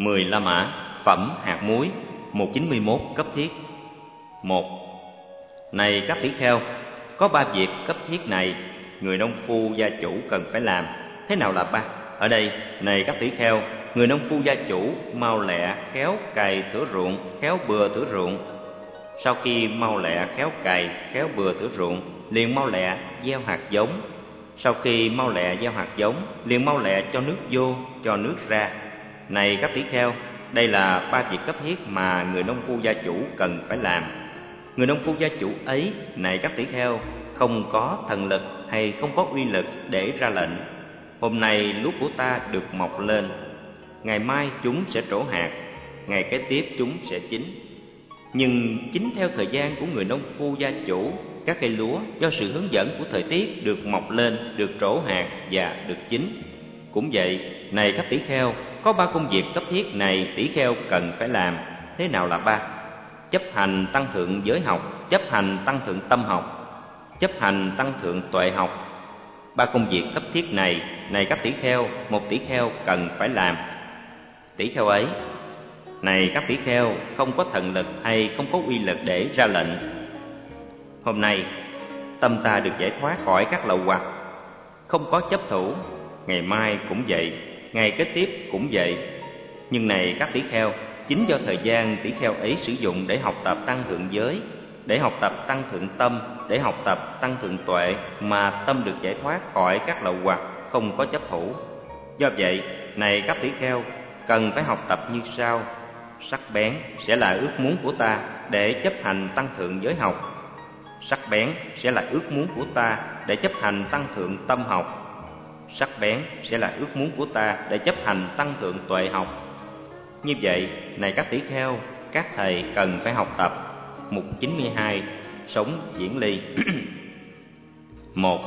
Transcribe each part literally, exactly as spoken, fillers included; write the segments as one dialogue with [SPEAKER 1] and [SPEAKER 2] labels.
[SPEAKER 1] mười La Mã, phẩm hạt muối, một trăm chín mươi mốt cấp thiết. Một. Này các tỷ kheo, có ba việc cấp thiết này người nông phu gia chủ cần phải làm. Thế nào là ba? Ở đây, này các tỷ kheo, người nông phu gia chủ mau lẹ khéo cày thửa ruộng, khéo bừa thửa ruộng. Sau khi mau lẹ khéo cày, khéo bừa thửa ruộng, liền mau lẹ gieo hạt giống. Sau khi mau lẹ gieo hạt giống, liền mau lẹ cho nước vô, cho nước ra. Này các tỷ kheo, đây là ba việc cấp thiết mà người nông phu gia chủ cần phải làm. Người nông phu gia chủ ấy, này các tỷ kheo, không có thần lực hay không có uy lực để ra lệnh: hôm nay lúa của ta được mọc lên, ngày mai chúng sẽ trổ hạt, ngày kế tiếp chúng sẽ chín. Nhưng chính theo thời gian của người nông phu gia chủ, các cây lúa do sự hướng dẫn của thời tiết được mọc lên, được trổ hạt và được chín. Cũng vậy, này các tỷ kheo, có ba công việc cấp thiết này tỷ kheo cần phải làm. Thế nào là ba? Chấp hành tăng thượng giới học, chấp hành tăng thượng tâm học, chấp hành tăng thượng tuệ học. Ba công việc cấp thiết này, này các tỷ kheo, một tỷ kheo cần phải làm. Tỷ kheo ấy, này các tỷ kheo, không có thần lực hay không có uy lực để ra lệnh: hôm nay tâm ta được giải thoát khỏi các lậu hoặc, không có chấp thủ, ngày mai cũng vậy, ngày kế tiếp cũng vậy. Nhưng này các tỷ kheo, chính do thời gian tỷ kheo ấy sử dụng để học tập tăng thượng giới, để học tập tăng thượng tâm, để học tập tăng thượng tuệ, mà tâm được giải thoát khỏi các lậu hoặc, không có chấp thủ. Do vậy, này các tỷ kheo, cần phải học tập như sau. Sắc bén sẽ là ước muốn của ta để chấp hành tăng thượng giới học. Sắc bén sẽ là ước muốn của ta để chấp hành tăng thượng tâm học. Sắc bén sẽ là ước muốn của ta để chấp hành tăng thượng tuệ học. Như vậy, này các tỷ kheo, các thầy cần phải học tập. Mục chín mươi hai, sống diễn ly. Một.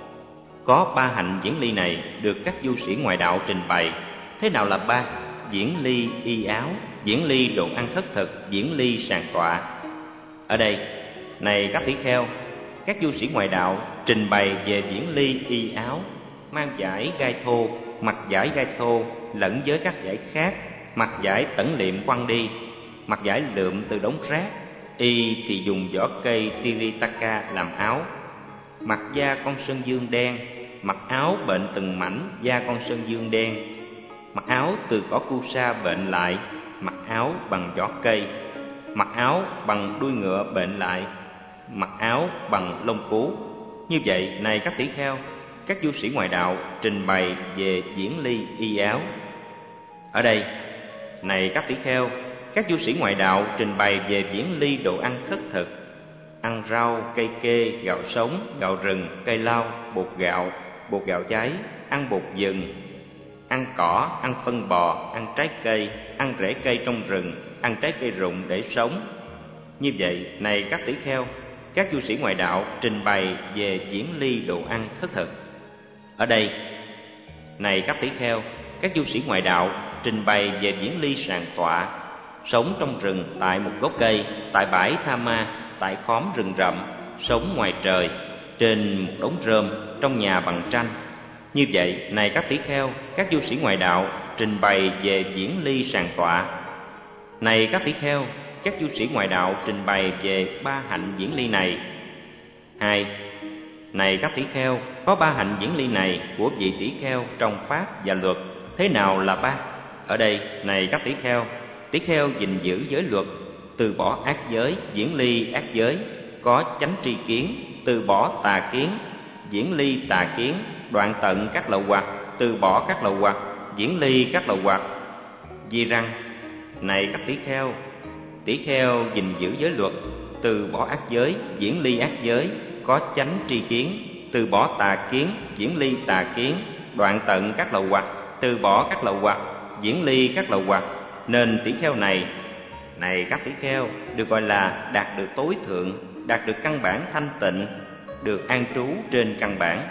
[SPEAKER 1] Có ba hạnh diễn ly này được các du sĩ ngoại đạo trình bày. Thế nào là ba? Diễn ly y áo, diễn ly đồ ăn khất thực, diễn ly sàng tọa. Ở đây, này các tỷ kheo, các du sĩ ngoại đạo trình bày về diễn ly y áo, mang vải gai thô, mặc vải gai thô lẫn với các vải khác, mặc vải tẩn liệm quăng đi, mặc vải lượm từ đống rác. Y thì dùng vỏ cây Tiritaka làm áo, mặc da con sơn dương đen, mặc áo bệnh từng mảnh da con sơn dương đen, mặc áo từ cỏ cu sa bệnh lại, mặc áo bằng vỏ cây, mặc áo bằng đuôi ngựa bệnh lại, mặc áo bằng lông cú. Như vậy, này các tỷ kheo, các du sĩ ngoại đạo trình bày về diễn ly y áo. Ở đây, này các tỷ kheo, các du sĩ ngoại đạo trình bày về diễn ly đồ ăn khất thực: ăn rau, cây kê, gạo sống, gạo rừng, cây lau, bột gạo, bột gạo cháy, ăn bột vừng, ăn cỏ, ăn phân bò, ăn trái cây, ăn rễ cây trong rừng, ăn trái cây rụng để sống. Như vậy, này các tỷ kheo, các du sĩ ngoại đạo trình bày về diễn ly đồ ăn khất thực. Ở đây, này các tỷ kheo, các du sĩ ngoại đạo trình bày về diễn ly sàng tọa: sống trong rừng tại một gốc cây, tại bãi tha ma, tại khóm rừng rậm, sống ngoài trời, trên một đống rơm, trong nhà bằng tranh. Như vậy, này các tỷ kheo, các du sĩ ngoại đạo trình bày về diễn ly sàng tọa. Này các tỷ kheo, các du sĩ ngoại đạo trình bày về ba hạnh diễn ly này. Hai. Này các tỷ kheo, có ba hạnh diễn ly này của vị tỷ kheo trong pháp và luật. Thế nào là ba? Ở đây, này các tỷ kheo, tỷ kheo gìn giữ giới luật, từ bỏ ác giới, diễn ly ác giới, có chánh tri kiến, từ bỏ tà kiến, diễn ly tà kiến, đoạn tận các lậu hoặc, từ bỏ các lậu hoặc, diễn ly các lậu hoặc. Vì rằng, này các tỷ kheo, tỷ kheo gìn giữ giới luật, từ bỏ ác giới, diễn ly ác giới, có chánh tri kiến, từ bỏ tà kiến, diễn ly tà kiến, đoạn tận các lậu hoặc, từ bỏ các lậu hoặc, diễn ly các lậu hoặc, nên tỷ kheo này, này các tỷ kheo, được gọi là đạt được tối thượng, đạt được căn bản thanh tịnh, được an trú trên căn bản.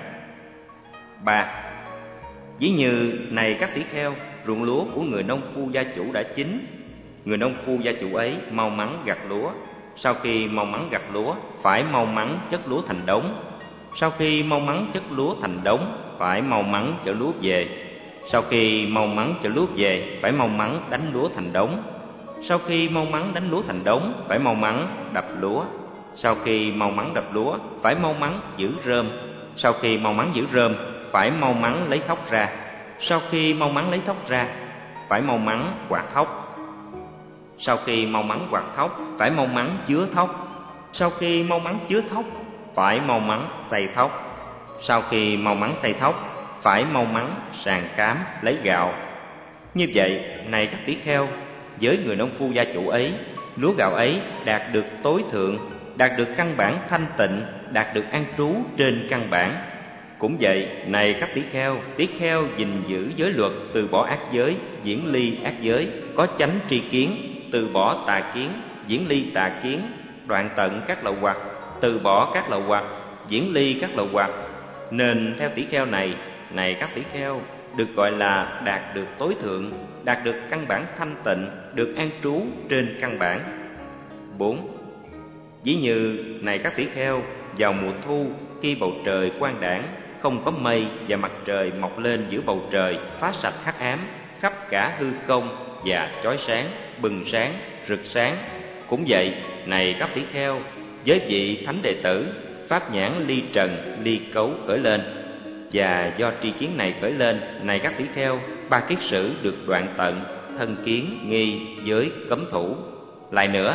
[SPEAKER 1] Ba. Ví như, này các tỷ kheo, ruộng lúa của người nông phu gia chủ đã chín. Người nông phu gia chủ ấy mau mắn gặt lúa. Sau khi mau mắn gặt lúa, phải mau mắn chất lúa thành đống. Sau khi mau mắn chất lúa thành đống, phải mau mắn chở lúa về. Sau khi mau mắn cho lúa về, phải mau mắn đánh lúa thành đống. Sau khi mau mắn đánh lúa thành đống, phải mau mắn đập lúa. Sau khi mau mắn đập lúa, phải mau mắn giữ rơm. Sau khi mau mắn giữ rơm, phải mau mắn lấy thóc ra. Sau khi mau mắn lấy thóc ra, phải mau mắn quạt thóc. Sau khi mau mắn quạt thóc, phải mau mắn chứa thóc. Sau khi mau mắn chứa thóc, phải mau mắn xay thóc. Sau khi mau mắn xay thóc, phải mau mắn sàng cám lấy gạo. Như vậy, này các tỷ kheo, với người nông phu gia chủ ấy, lúa gạo ấy đạt được tối thượng, đạt được căn bản thanh tịnh, đạt được an trú trên căn bản. Cũng vậy, này các tỷ kheo, tỷ kheo gìn giữ giới luật, từ bỏ ác giới, diễn ly ác giới, có chánh tri kiến, từ bỏ tà kiến, diễn ly tà kiến, đoạn tận các lậu hoặc, từ bỏ các lậu hoặc, diễn ly các lậu hoặc. Nên theo tỷ kheo này, này các tỷ kheo, được gọi là đạt được tối thượng, đạt được căn bản thanh tịnh, được an trú trên căn bản. Bốn. Ví như, này các tỷ kheo, vào mùa thu, khi bầu trời quang đãng, không có mây và mặt trời mọc lên giữa bầu trời, phá sạch hắc ám khắp cả hư không và chói sáng, bừng sáng, rực sáng. Cũng vậy, này các tỷ kheo, với vị thánh đệ tử, pháp nhãn ly trần, ly cấu khởi lên, và do tri kiến này khởi lên, này các tỷ kheo, ba kiết sử được đoạn tận, thân kiến, nghi, giới, cấm thủ. Lại nữa,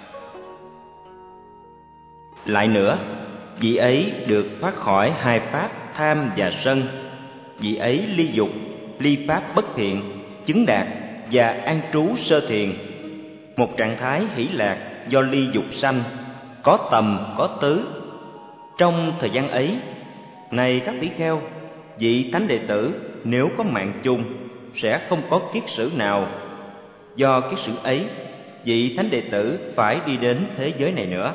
[SPEAKER 1] lại nữa, vị ấy được thoát khỏi hai pháp tham và sân. Vị ấy ly dục, ly pháp bất thiện, chứng đạt và an trú sơ thiền. Một trạng thái hỷ lạc do ly dục sanh, có tầm có tứ. Trong thời gian ấy, này các tỷ kheo, vị thánh đệ tử nếu có mạng chung sẽ không có kiết sử nào. Do kiết sử ấy, vị thánh đệ tử phải đi đến thế giới này nữa.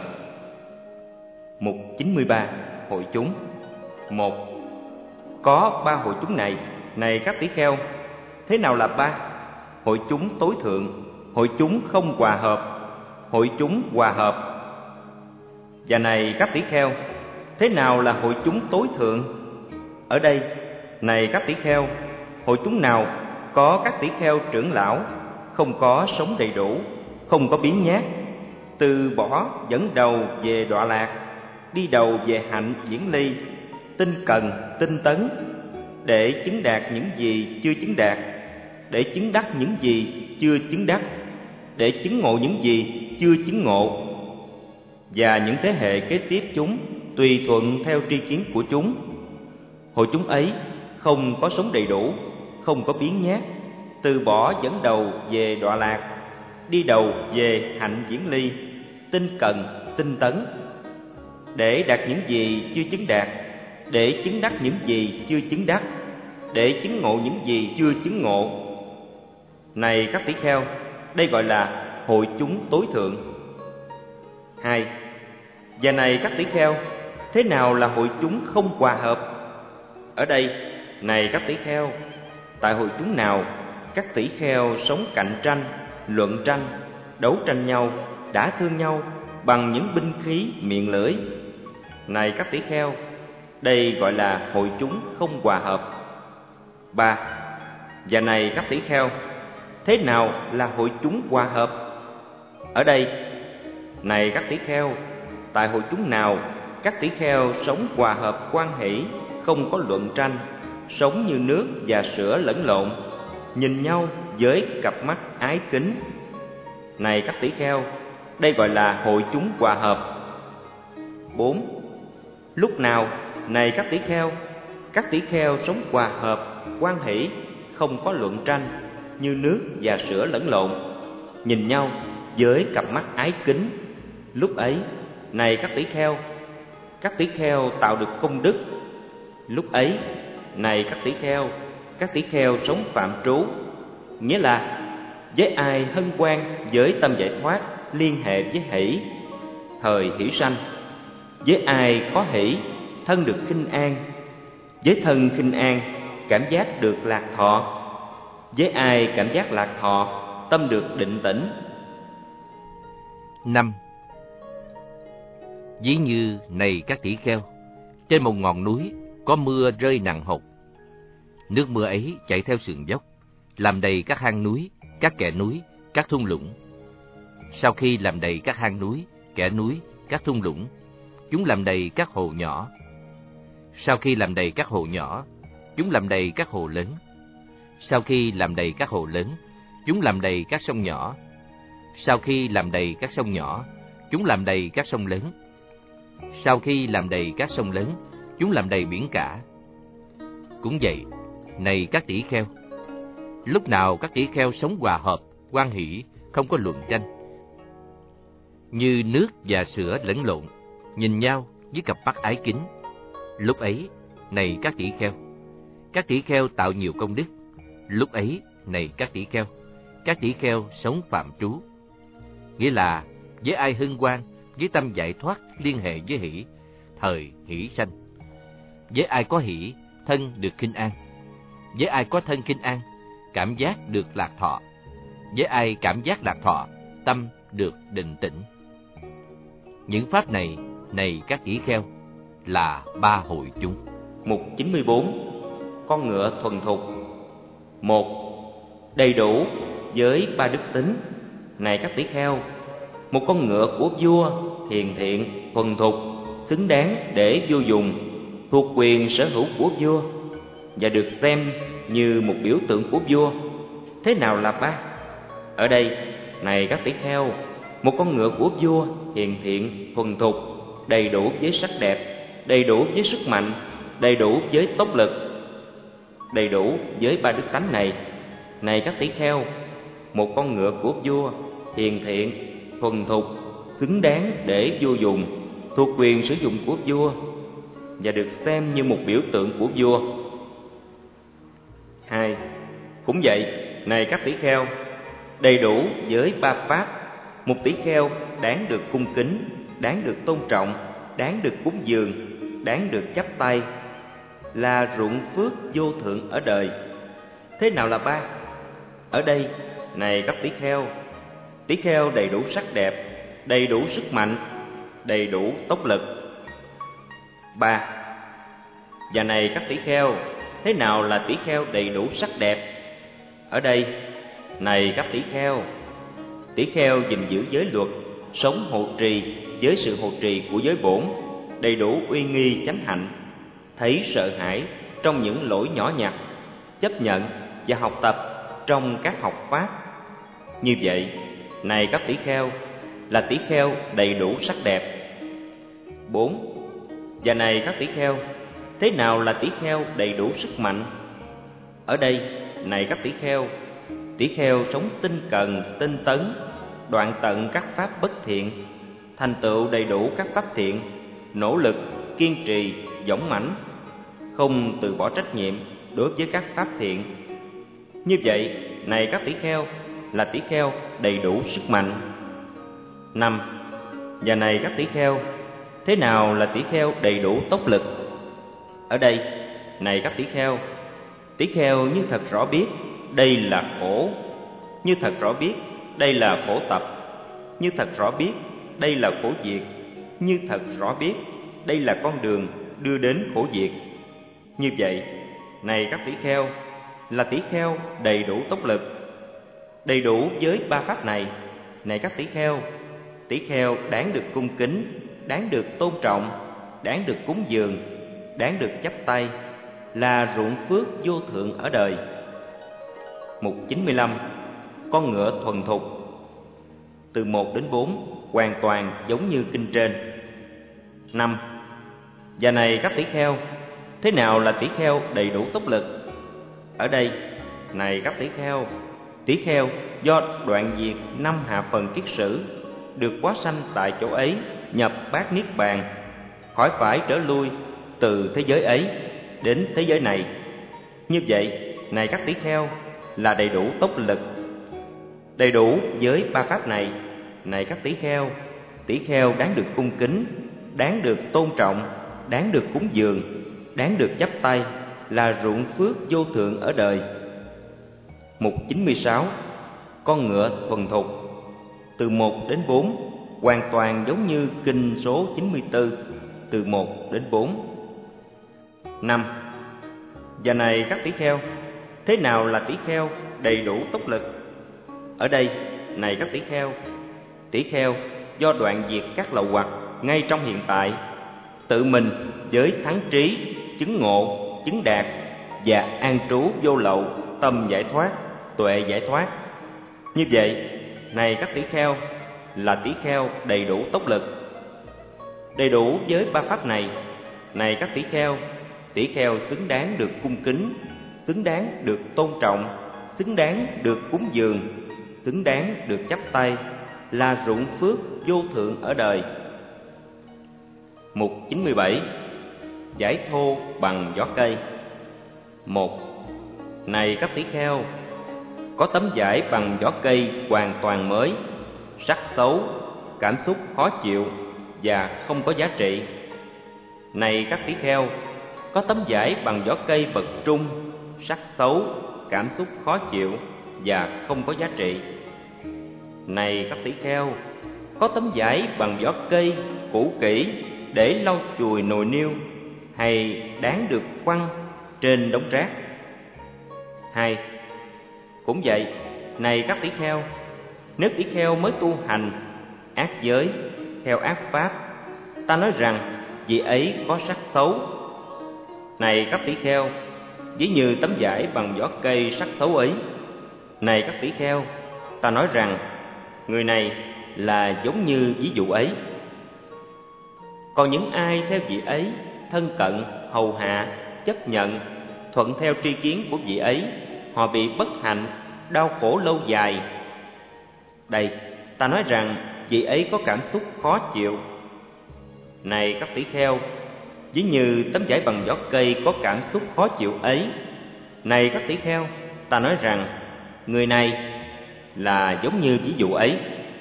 [SPEAKER 1] Mục chín mươi ba. Hội chúng. Một. Có ba hội chúng này, này các tỷ kheo. Thế nào là ba? Hội chúng tối thượng, hội chúng không hòa hợp, hội chúng hòa hợp. Và này các tỷ kheo, thế nào là hội chúng tối thượng? Ở đây, này các tỷ kheo, hội chúng nào có các tỷ kheo trưởng lão, không có sống đầy đủ, không có biến nhát, từ bỏ dẫn đầu về đọa lạc, đi đầu về hạnh diễn ly, tinh cần, tinh tấn, để chứng đạt những gì chưa chứng đạt, để chứng đắc những gì chưa chứng đắc, để chứng ngộ những gì chưa chứng ngộ. Và những thế hệ kế tiếp chúng tùy thuận theo tri kiến của chúng. Hội chúng ấy không có sống đầy đủ, không có biến nhát, từ bỏ dẫn đầu về đọa lạc, đi đầu về hạnh diễn ly, tinh cần, tinh tấn, để đạt những gì chưa chứng đạt, để chứng đắc những gì chưa chứng đắc, để chứng ngộ những gì chưa chứng ngộ. Này các tỷ kheo, đây gọi là hội chúng tối thượng. Hai. Và này các tỷ kheo, thế nào là hội chúng không hòa hợp? Ở đây, này các tỷ kheo, tại hội chúng nào các tỷ kheo sống cạnh tranh, luận tranh, đấu tranh nhau, đả thương nhau bằng những binh khí miệng lưỡi. Này các tỷ kheo, đây gọi là hội chúng không hòa hợp. Ba. Và này các tỷ kheo, thế nào là hội chúng hòa hợp? Ở đây, này các tỷ kheo, tại hội chúng nào các tỷ kheo sống hòa hợp quan hỷ, không có luận tranh, sống như nước và sữa lẫn lộn, nhìn nhau với cặp mắt ái kính. Này các tỷ kheo, đây gọi là hội chúng hòa hợp. Bốn. Lúc nào, này các tỷ kheo, các tỷ kheo sống hòa hợp quan hỷ, không có luận tranh, như nước và sữa lẫn lộn, nhìn nhau với cặp mắt ái kính. Lúc ấy, này các tỷ kheo, các tỷ kheo tạo được công đức. Lúc ấy, này các tỷ kheo, các tỷ kheo sống phạm trú, nghĩa là với ai hân hoan với tâm giải thoát liên hệ với hỷ, thời hỷ sanh. Với ai có hỷ, thân được khinh an. Với thân khinh an, cảm giác được lạc thọ. Với ai cảm giác lạc thọ, tâm được định tĩnh.
[SPEAKER 2] Năm. Ví như này các tỷ kheo, trên một ngọn núi có mưa rơi nặng hột. Nước mưa ấy chảy theo sườn dốc, làm đầy các hang núi, các kẽ núi, các thung lũng. Sau khi làm đầy các hang núi, kẽ núi, các thung lũng, chúng làm đầy các hồ nhỏ. Sau khi làm đầy các hồ nhỏ, chúng làm đầy các hồ lớn. Sau khi làm đầy các hồ lớn, chúng làm đầy các sông nhỏ. Sau khi làm đầy các sông nhỏ, chúng làm đầy các sông lớn. Sau khi làm đầy các sông lớn, chúng làm đầy biển cả. Cũng vậy, này các tỷ kheo, lúc nào các tỷ kheo sống hòa hợp, hoan hỷ, không có luận tranh, như nước và sữa lẫn lộn, nhìn nhau với cặp mắt ái kính, lúc ấy, này các tỷ kheo, các tỷ kheo tạo nhiều công đức. Lúc ấy, này các tỷ kheo, các tỷ kheo sống phạm trú. Nghĩa là với ai hân hoan, với tâm giải thoát liên hệ với hỷ, thời hỷ sanh. Với ai có hỷ, thân được khinh an. Với ai có thân khinh an, cảm giác được lạc thọ. Với ai cảm giác lạc thọ, tâm được định tĩnh. Những pháp này, này các tỷ kheo, là ba hội chúng.
[SPEAKER 1] Mục chín mươi bốn. Con ngựa thuần thục. Một. Đầy đủ với ba đức tính. Này các tỷ kheo, một con ngựa của vua hiền thiện, thuần thục, xứng đáng để vua dùng, thuộc quyền sở hữu của vua và được xem như một biểu tượng của vua. Thế nào là ba? Ở đây, này các tỷ kheo, một con ngựa của vua hiền thiện, thuần thục, đầy đủ với sắc đẹp, đầy đủ với sức mạnh, đầy đủ với tốc lực, đầy đủ với ba đức tánh này. Này các tỷ kheo, một con ngựa của vua hiền thiện, thuần thục, xứng đáng để vua dùng, thuộc quyền sử dụng của vua và được xem như một biểu tượng của vua. Hai. Cũng vậy, này các tỷ kheo, đầy đủ với ba pháp. Một tỷ kheo đáng được cung kính, đáng được tôn trọng, đáng được cúng dường, đáng được chắp tay, là ruộng phước vô thượng ở đời. Thế nào là ba? Ở đây, này các tỷ kheo, tỷ kheo đầy đủ sắc đẹp, đầy đủ sức mạnh, đầy đủ tốc lực. Ba. Và này các tỷ kheo, thế nào là tỷ kheo đầy đủ sắc đẹp? Ở đây, này các tỷ kheo, tỷ kheo gìn giữ giới luật, sống hộ trì với sự hộ trì của giới bổn, đầy đủ uy nghi chánh hạnh, thấy sợ hãi trong những lỗi nhỏ nhặt, chấp nhận và học tập trong các học pháp. Như vậy, này các tỷ kheo, là tỷ kheo đầy đủ sắc đẹp. Bốn. Và này các tỷ kheo, thế nào là tỷ kheo đầy đủ sức mạnh? Ở đây, này các tỷ kheo, tỷ kheo sống tinh cần, tinh tấn, đoạn tận các pháp bất thiện, thành tựu đầy đủ các pháp thiện, nỗ lực, kiên trì, dũng mãnh, không từ bỏ trách nhiệm đối với các pháp thiện. Như vậy, này các tỷ kheo, là tỷ kheo đầy đủ sức mạnh. Năm. Và này các tỷ kheo, thế nào là tỷ kheo đầy đủ tốc lực? Ở đây, này các tỷ kheo, tỷ kheo như thật rõ biết đây là khổ, như thật rõ biết đây là khổ tập, như thật rõ biết đây là khổ diệt, như thật rõ biết đây là con đường đưa đến khổ diệt. Như vậy, này các tỷ kheo, là tỷ kheo đầy đủ tốc lực. Đầy đủ với ba pháp này, này các tỷ kheo, tỷ kheo đáng được cung kính, đáng được tôn trọng, đáng được cúng dường, đáng được chắp tay, là ruộng phước vô thượng ở đời. Mục chín mươi lăm. Con ngựa thuần thục. Từ một đến bốn hoàn toàn giống như kinh trên. Năm. Và này các tỷ kheo, thế nào là tỷ kheo đầy đủ tốc lực? Ở đây, này các tỷ kheo, tỷ kheo do đoạn diệt năm hạ phần kiết sử, được hóa sanh tại chỗ ấy, nhập bát niết bàn, khỏi phải trở lui từ thế giới ấy đến thế giới này. Như vậy, này các tỷ kheo, là đầy đủ tốc lực. Đầy đủ với ba pháp này, này các tỷ kheo, tỷ kheo đáng được cung kính, đáng được tôn trọng, đáng được cúng dường, đáng được chắp tay, là ruộng phước vô thượng ở đời. Mục chín mươi sáu. Con ngựa thuần thục. Từ một đến bốn hoàn toàn giống như kinh số chín mươi tư, từ một đến bốn. Năm. Và này các tỷ kheo, thế nào là tỷ kheo đầy đủ túc lực? Ở đây, này các tỷ kheo, tỷ kheo do đoạn diệt các lậu hoặc ngay trong hiện tại, tự mình với thắng trí, chứng ngộ, chứng đạt và an trú vô lậu, tâm giải thoát, tuệ giải thoát. Như vậy, này các tỷ kheo, là tỷ kheo đầy đủ túc lực. Đầy đủ với ba pháp này, này các tỷ kheo, tỷ kheo xứng đáng được cung kính, xứng đáng được tôn trọng, xứng đáng được cúng dường, xứng đáng được chắp tay, là ruộng phước vô thượng ở đời. Mục chín mươi bảy. Giải thô bằng vỏ cây. Một. Này các tỷ kheo, có tấm vải bằng vỏ cây hoàn toàn mới, sắc xấu, cảm xúc khó chịu và không có giá trị. Này các tỷ kheo, có tấm vải bằng vỏ cây bậc trung, sắc xấu, cảm xúc khó chịu và không có giá trị. Này các tỷ kheo, có tấm vải bằng vỏ cây cũ kỹ để lau chùi nồi niêu, hay đáng được quăng trên đống rác. Hai. Cũng vậy, này các tỷ kheo, nếu tỷ kheo mới tu hành ác giới theo ác pháp, ta nói rằng vị ấy có sắc xấu. Này các tỷ kheo, ví như tấm vải bằng vỏ cây sắc xấu ấy, này các tỷ kheo, ta nói rằng người này là giống như ví dụ ấy. Còn những ai theo vị ấy, thân cận, hầu hạ, chấp nhận, thuận theo tri kiến của vị ấy, họ bị bất hạnh, đau khổ lâu dài. Đây, ta nói rằng vị ấy có cảm xúc khó chịu. Này các tỷ kheo, ví như tấm vải bằng vỏ cây có cảm xúc khó chịu ấy, này các tỷ kheo, ta nói rằng người này là giống như ví dụ ấy.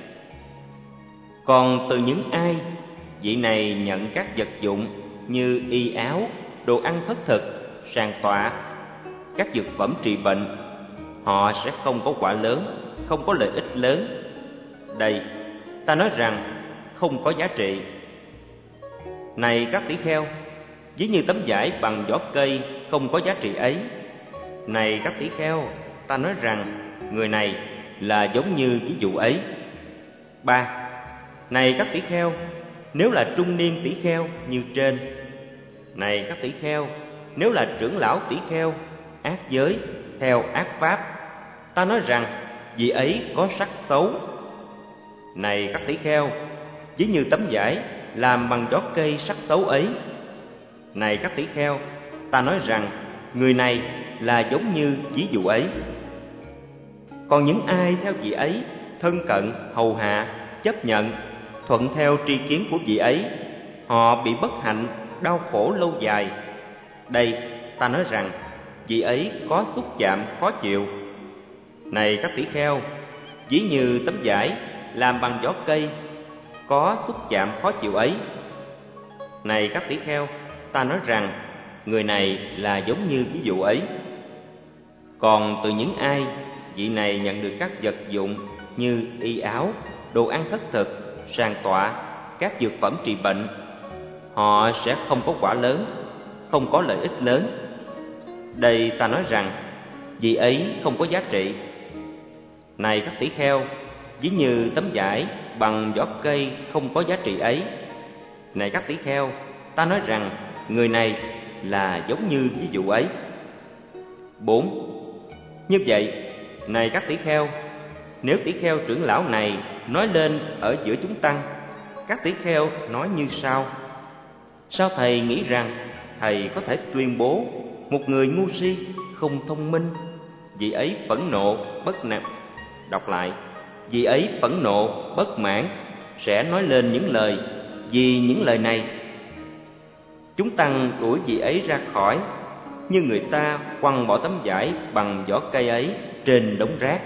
[SPEAKER 1] Còn từ những ai vị này nhận các vật dụng như y áo, đồ ăn thất thực, sàn tọa, các dược phẩm trị bệnh, họ sẽ không có quả lớn, không có lợi ích lớn. Đây, ta nói rằng không có giá trị. Này các tỷ kheo, ví như tấm vải bằng vỏ cây không có giá trị ấy, này các tỷ kheo, ta nói rằng người này là giống như ví dụ ấy. Ba. Này các tỷ kheo, nếu là trung niên tỷ kheo như trên, này các tỷ kheo, nếu là trưởng lão tỷ kheo ác giới theo ác pháp, ta nói rằng vị ấy có sắc xấu. Này các tỷ kheo, ví như tấm vải làm bằng vỏ cây sắc xấu ấy, này các tỷ kheo, ta nói rằng người này là giống như ví dụ ấy. Còn những ai theo vị ấy, thân cận, hầu hạ, chấp nhận, thuận theo tri kiến của vị ấy, họ bị bất hạnh, đau khổ lâu dài. Đây, ta nói rằng vị ấy có xúc chạm khó chịu. Này các tỷ kheo, ví như tấm vải làm bằng vỏ cây có xúc chạm khó chịu ấy, này các tỷ kheo, ta nói rằng người này là giống như ví dụ ấy. Còn từ những ai vị này nhận được các vật dụng như y áo, đồ ăn thất thực, sàn tọa, các dược phẩm trị bệnh, họ sẽ không có quả lớn, không có lợi ích lớn. Đây, ta nói rằng vị ấy không có giá trị. Này các tỷ kheo, ví như tấm vải bằng vỏ cây không có giá trị ấy, này các tỷ kheo, ta nói rằng người này là giống như ví dụ ấy. Bốn. Như vậy, này các tỷ kheo, nếu tỷ kheo trưởng lão này nói lên ở giữa chúng tăng, các tỷ kheo nói như sau: sao thầy nghĩ rằng thầy có thể tuyên bố một người ngu si, không thông minh, vị ấy phẫn nộ, bất nặng. Đọc lại: vị ấy phẫn nộ, bất mãn, sẽ nói lên những lời, vì những lời này chúng tăng đuổi vị ấy ra khỏi, như người ta quăng bỏ tấm vải bằng vỏ cây ấy trên đống rác.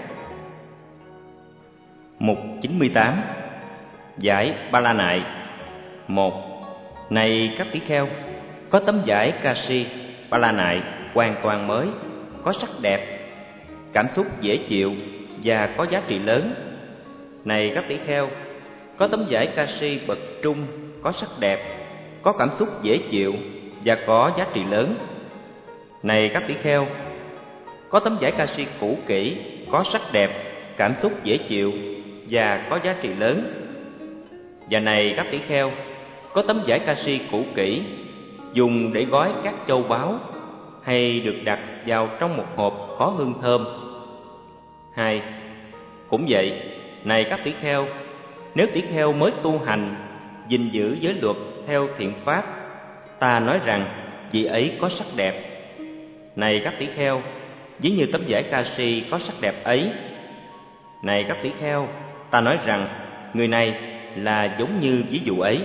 [SPEAKER 1] Mục chín mươi tám. Vải ba la nại. Một. Này các tỷ kheo, có tấm vải Kashi ba la nại hoàn toàn mới, có sắc đẹp, cảm xúc dễ chịu và có giá trị lớn. Này các tỷ kheo, có tấm vải Kashi bậc trung, có sắc đẹp, có cảm xúc dễ chịu và có giá trị lớn. Này các tỷ kheo, có tấm vải canxi cũ kỹ, có sắc đẹp, cảm xúc dễ chịu và có giá trị lớn. Và này các tỷ kheo, có tấm vải canxi cũ kỹ dùng để gói các châu báu, hay được đặt vào trong một hộp có hương thơm. Hai, cũng vậy, này các tỷ kheo, nếu tỷ kheo mới tu hành, gìn giữ giới luật theo thiện pháp, ta nói rằng vị ấy có sắc đẹp. Này các tỷ kheo, ví như tấm vải canxi có sắc đẹp ấy. Này các tỷ kheo, ta nói rằng người này là giống như ví dụ ấy.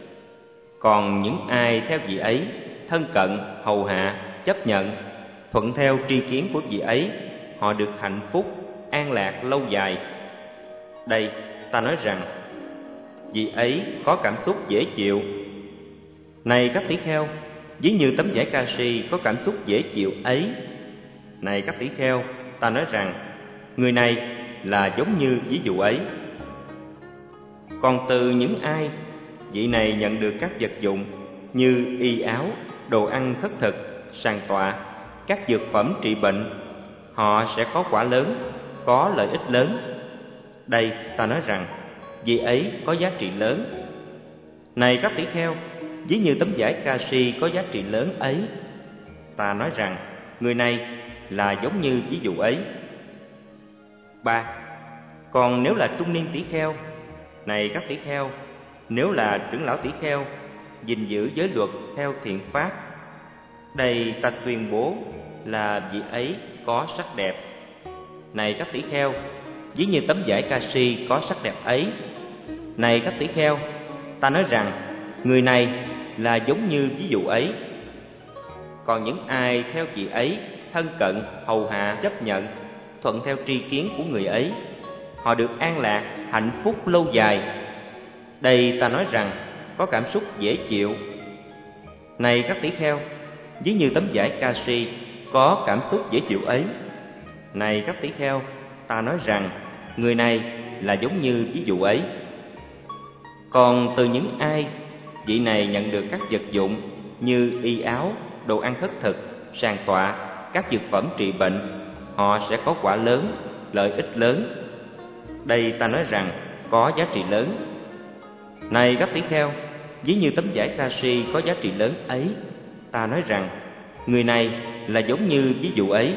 [SPEAKER 1] Còn những ai theo vị ấy, thân cận, hầu hạ, chấp nhận, thuận theo tri kiến của vị ấy, họ được hạnh phúc, an lạc lâu dài. Đây, ta nói rằng vị ấy có cảm xúc dễ chịu. Này các tỷ kheo, ví như tấm vải canxi có cảm xúc dễ chịu ấy. Này các tỷ kheo, ta nói rằng người này là giống như ví dụ ấy. Còn từ những ai vị này nhận được các vật dụng như y áo, đồ ăn khất thực, sàn tọa, các dược phẩm trị bệnh, họ sẽ có quả lớn, có lợi ích lớn. Đây, ta nói rằng vị ấy có giá trị lớn. Này các tỷ kheo, ví như tấm vải canxi có giá trị lớn ấy, ta nói rằng người này là giống như ví dụ ấy. Ba, còn nếu là trung niên tỷ kheo, này các tỷ kheo, nếu là trưởng lão tỷ kheo, gìn giữ giới luật theo thiện pháp, đây ta tuyên bố là vị ấy có sắc đẹp. Này các tỷ kheo, ví như tấm vải canxi có sắc đẹp ấy. Này các tỷ kheo, ta nói rằng người này là giống như ví dụ ấy. Còn những ai theo vị ấy, thân cận, hầu hạ, chấp nhận, thuận theo tri kiến của người ấy, họ được an lạc, hạnh phúc lâu dài. Đây ta nói rằng có cảm xúc dễ chịu. Này các tỷ kheo, ví như tấm vải canxi có cảm xúc dễ chịu ấy. Này các tỷ kheo, ta nói rằng người này là giống như ví dụ ấy. Còn từ những ai vị này nhận được các vật dụng như y áo, đồ ăn khất thực, sàn tọa, các dược phẩm trị bệnh, họ sẽ có quả lớn, lợi ích lớn. Đây ta nói rằng có giá trị lớn. Này các tỷ kheo, ví như tấm vải canxi có giá trị lớn ấy, ta nói rằng người này là giống như ví dụ ấy.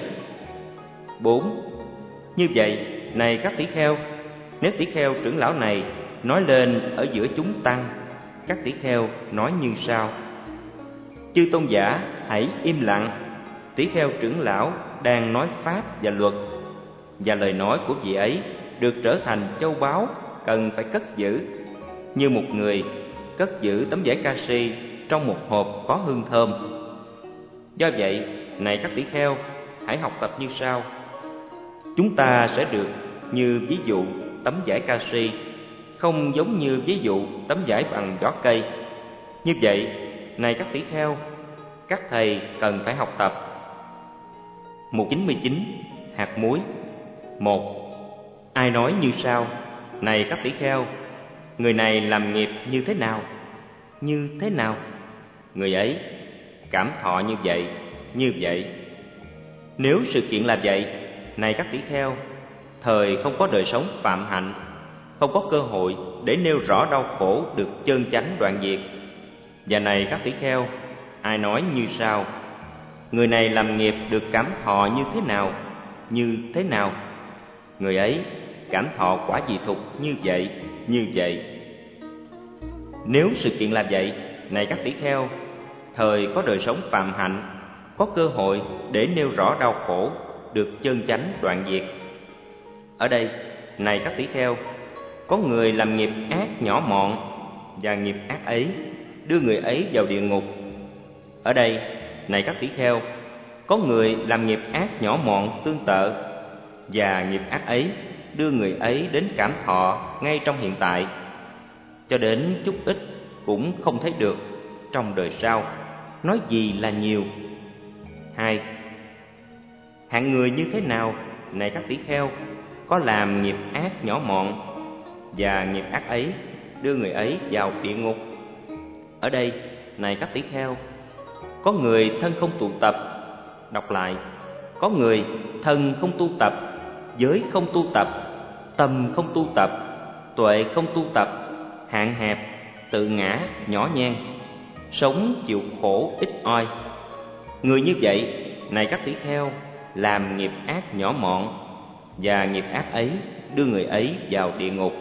[SPEAKER 1] Bốn, như vậy, này các tỷ kheo, nếu tỷ kheo trưởng lão này nói lên ở giữa chúng tăng, các tỷ kheo nói như sau: chư tôn giả hãy im lặng, tỷ kheo trưởng lão đang nói pháp và luật, và lời nói của vị ấy được trở thành châu báu cần phải cất giữ, như một người cất giữ tấm vải canxi trong một hộp có hương thơm. Do vậy, này các tỷ kheo, hãy học tập như sau: chúng ta sẽ được như ví dụ tấm vải canxi, không giống như ví dụ tấm vải bằng vỏ cây. Như vậy, này các tỷ kheo, các thầy cần phải học tập. Mục chín mươi chín, hạt muối. Một, ai nói như sau: này các tỷ kheo, người này làm nghiệp như thế nào? Như thế nào? Người ấy cảm thọ như vậy, như vậy. Nếu sự kiện là vậy, này các tỷ kheo, thời không có đời sống phạm hạnh, không có cơ hội để nêu rõ đau khổ được chơn chánh đoạn diệt. Và này các tỷ kheo, ai nói như sau: người này làm nghiệp được cảm thọ như thế nào? Như thế nào? Người ấy cảm thọ quả dị thục như vậy, như vậy. Nếu sự kiện là vậy, này các tỷ kheo, thời có đời sống phạm hạnh, có cơ hội để nêu rõ đau khổ được chơn chánh đoạn diệt. Ở đây, này các tỷ kheo, có người làm nghiệp ác nhỏ mọn, và nghiệp ác ấy đưa người ấy vào địa ngục. Ở đây, này các tỷ kheo, có người làm nghiệp ác nhỏ mọn tương tự, và nghiệp ác ấy đưa người ấy đến cảm thọ ngay trong hiện tại, cho đến chút ít cũng không thấy được trong đời sau, nói gì là nhiều. Hai, hạng người như thế nào, này các tỷ kheo, có làm nghiệp ác nhỏ mọn, và nghiệp ác ấy đưa người ấy vào địa ngục. Ở đây, này các tỷ kheo, có người thân không tụ tập, Đọc lại: có người thân không tu tập, giới không tu tập, tâm không tu tập, tuệ không tu tập, hạn hẹp, tự ngã, nhỏ nhen, sống chịu khổ ít oi. Người như vậy, này các tỷ kheo, làm nghiệp ác nhỏ mọn, và nghiệp ác ấy đưa người ấy vào địa ngục.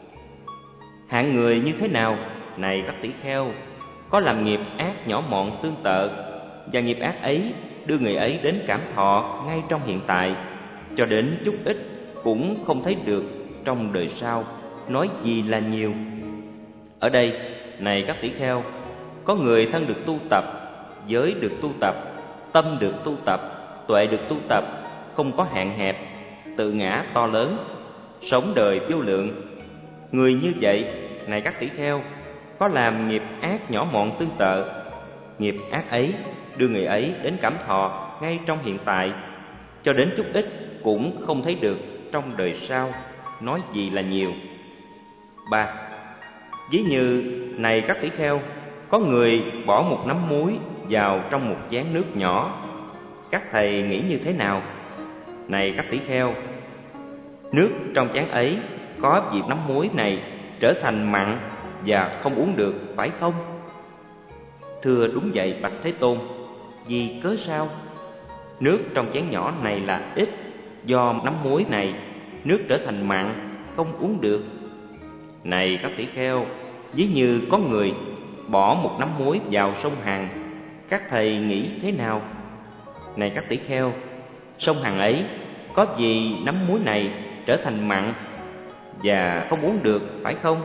[SPEAKER 1] Hạng người như thế nào, này các tỷ kheo, có làm nghiệp ác nhỏ mọn tương tự, và nghiệp ác ấy đưa người ấy đến cảm thọ ngay trong hiện tại, cho đến chút ít cũng không thấy được trong đời sau, nói gì là nhiều. Ở đây, này các tỷ kheo, có người thân được tu tập, giới được tu tập, tâm được tu tập, tuệ được tu tập, không có hạn hẹp, tự ngã to lớn, sống đời vô lượng. Người như vậy, này các tỷ kheo, có làm nghiệp ác nhỏ mọn tương tự, nghiệp ác ấy đưa người ấy đến cảm thọ ngay trong hiện tại, cho đến chút ít cũng không thấy được trong đời sau, nói gì là nhiều. Ba. Ví như, này các tỷ kheo, có người bỏ một nắm muối vào trong một chén nước nhỏ, các thầy nghĩ như thế nào? Này các tỷ kheo, nước trong chén ấy có vị nắm muối này trở thành mặn và không uống được, phải không? Thưa đúng vậy bạch Thế Tôn. Vì cớ sao? Nước trong chén nhỏ này là ít, do nắm muối này nước trở thành mặn, không uống được. Này các tỷ kheo, ví như có người bỏ một nắm muối vào sông Hằng, các thầy nghĩ thế nào? Này các tỷ kheo, sông Hằng ấy có vì nắm muối này trở thành mặn và không uống được, phải không?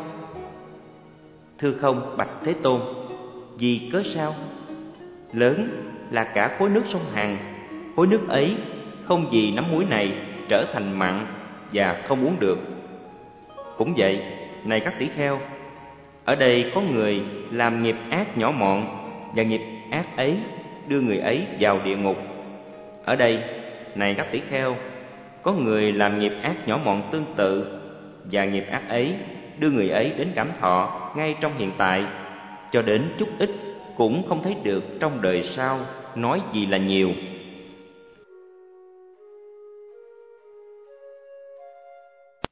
[SPEAKER 1] Thưa không bạch Thế Tôn. Vì cớ sao? Lớn là cả khối nước sông Hằng, khối nước ấy không vì nắm muối này trở thành mặn và không uống được. Cũng vậy, này các tỷ kheo, ở đây có người làm nghiệp ác nhỏ mọn, và nghiệp ác ấy đưa người ấy vào địa ngục. Ở đây, này các tỷ kheo, có người làm nghiệp ác nhỏ mọn tương tự, và nghiệp ác ấy đưa người ấy đến cảm thọ ngay trong hiện tại, cho đến chút ít cũng không thấy được trong đời sau, nói gì là nhiều.